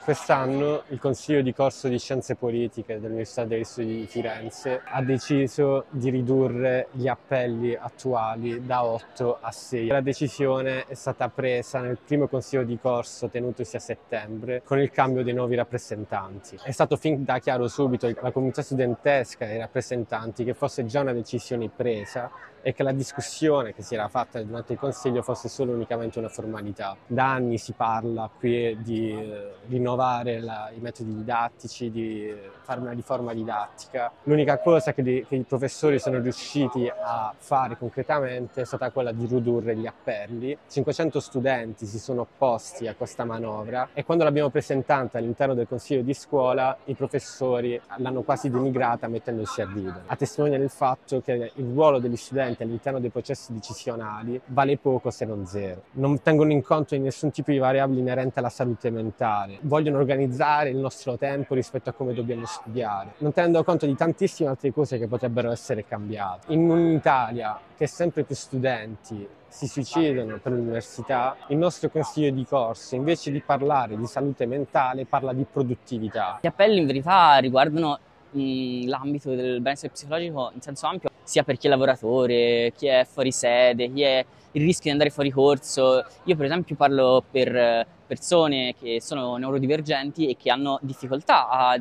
Quest'anno il Consiglio di corso di Scienze Politiche dell'Università degli Studi di Firenze ha deciso di ridurre gli appelli attuali da 8 a 6. La decisione è stata presa nel primo Consiglio di corso tenutosi a settembre con il cambio dei nuovi rappresentanti. È stato fin da chiaro subito alla comunità studentesca e ai rappresentanti che fosse già una decisione presa e che la discussione che si era fatta durante il Consiglio fosse solo unicamente una formalità. Da anni si parla qui di rinnovare i metodi didattici, di fare una riforma didattica. L'unica cosa che i professori sono riusciti a fare concretamente è stata quella di ridurre gli appelli. 500 studenti si sono opposti a questa manovra e quando l'abbiamo presentata all'interno del Consiglio di scuola i professori l'hanno quasi denigrata mettendosi a ridere, a testimoniare il fatto che il ruolo degli studenti all'interno dei processi decisionali vale poco se non zero. Non tengono in conto di nessun tipo di variabile inerente alla salute mentale, vogliono organizzare il nostro tempo rispetto a come dobbiamo studiare, non tenendo conto di tantissime altre cose che potrebbero essere cambiate. In un'Italia che sempre più studenti si suicidano per l'università, il nostro consiglio di corso, invece di parlare di salute mentale, parla di produttività. Gli appelli in verità riguardano l'ambito del benessere psicologico in senso ampio, sia per chi è lavoratore, chi è fuori sede, chi è il rischio di andare fuori corso. Io per esempio parlo per persone che sono neurodivergenti e che hanno difficoltà a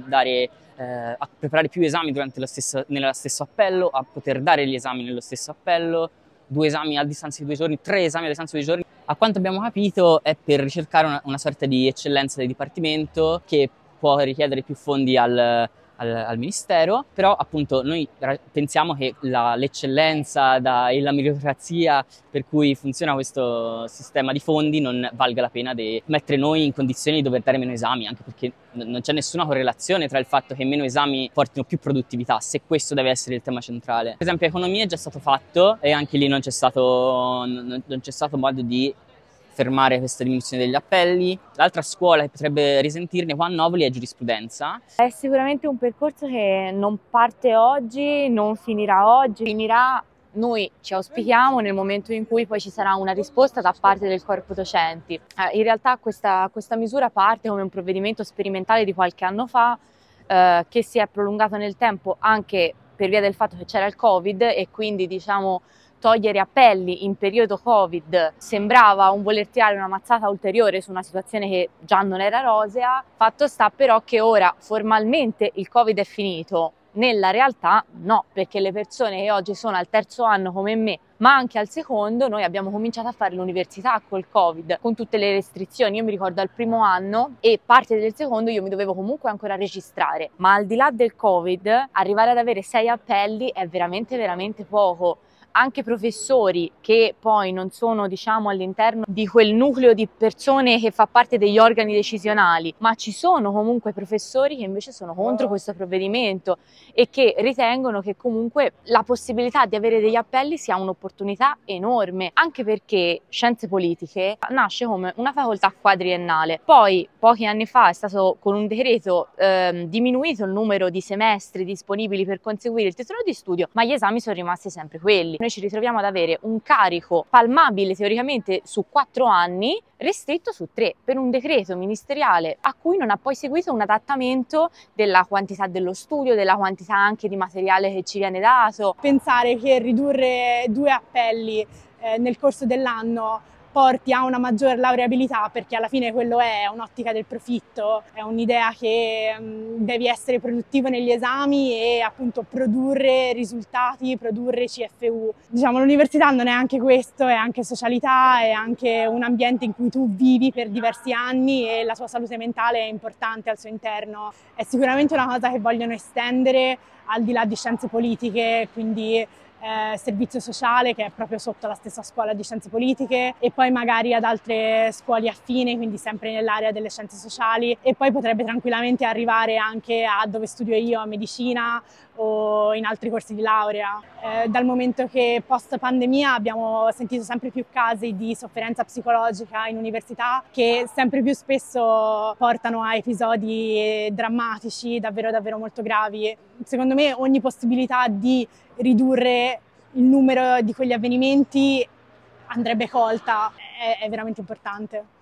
preparare più esami nello stesso appello, a poter dare gli esami nello stesso appello, 2 esami a distanza di 2 giorni, 3 esami a distanza di 2 giorni. A quanto abbiamo capito è per ricercare una sorta di eccellenza del dipartimento che può richiedere più fondi al Ministero, però appunto noi pensiamo che l'eccellenza e la meritocrazia per cui funziona questo sistema di fondi non valga la pena di mettere noi in condizioni di dover dare meno esami, anche perché non c'è nessuna correlazione tra il fatto che meno esami portino più produttività, se questo deve essere il tema centrale. Per esempio economia è già stato fatto e anche lì non c'è stato modo di fermare questa diminuzione degli appelli. L'altra scuola che potrebbe risentirne qua a Novoli è giurisprudenza. È sicuramente un percorso che non parte oggi, non finirà oggi, finirà, noi ci auspichiamo, nel momento in cui poi ci sarà una risposta da parte del corpo docenti. In realtà questa misura parte come un provvedimento sperimentale di qualche anno fa, che si è prolungato nel tempo anche per via del fatto che c'era il Covid e quindi togliere appelli in periodo Covid sembrava un voler tirare una mazzata ulteriore su una situazione che già non era rosea. Fatto sta però che ora formalmente il Covid è finito, nella realtà no, perché le persone che oggi sono al 3° anno come me, ma anche al 2°, noi abbiamo cominciato a fare l'università col Covid, con tutte le restrizioni. Io mi ricordo al 1° anno e parte del 2° io mi dovevo comunque ancora registrare, ma al di là del Covid arrivare ad avere 6 appelli è veramente veramente poco. Anche professori che poi non sono all'interno di quel nucleo di persone che fa parte degli organi decisionali, ma ci sono comunque professori che invece sono contro questo provvedimento e che ritengono che comunque la possibilità di avere degli appelli sia un'opportunità enorme, anche perché Scienze Politiche nasce come una facoltà quadriennale. Poi pochi anni fa è stato con un decreto diminuito il numero di semestri disponibili per conseguire il titolo di studio, ma gli esami sono rimasti sempre quelli. Noi ci ritroviamo ad avere un carico palmabile teoricamente su 4 anni, restretto su 3, per un decreto ministeriale a cui non ha poi seguito un adattamento della quantità dello studio, della quantità anche di materiale che ci viene dato. Pensare che ridurre 2 appelli nel corso dell'anno porti a una maggior laureabilità, perché alla fine quello è un'ottica del profitto, è un'idea che devi essere produttivo negli esami e appunto produrre risultati, produrre CFU. L'università non è anche questo, è anche socialità, è anche un ambiente in cui tu vivi per diversi anni e la tua salute mentale è importante al suo interno. È sicuramente una cosa che vogliono estendere al di là di scienze politiche, quindi servizio sociale, che è proprio sotto la stessa scuola di scienze politiche, e poi magari ad altre scuole affine, quindi sempre nell'area delle scienze sociali, e poi potrebbe tranquillamente arrivare anche a dove studio io, a medicina o in altri corsi di laurea. Dal momento che post pandemia abbiamo sentito sempre più casi di sofferenza psicologica in università che sempre più spesso portano a episodi drammatici davvero davvero molto gravi. Secondo me ogni possibilità di ridurre il numero di quegli avvenimenti andrebbe colta, è veramente importante.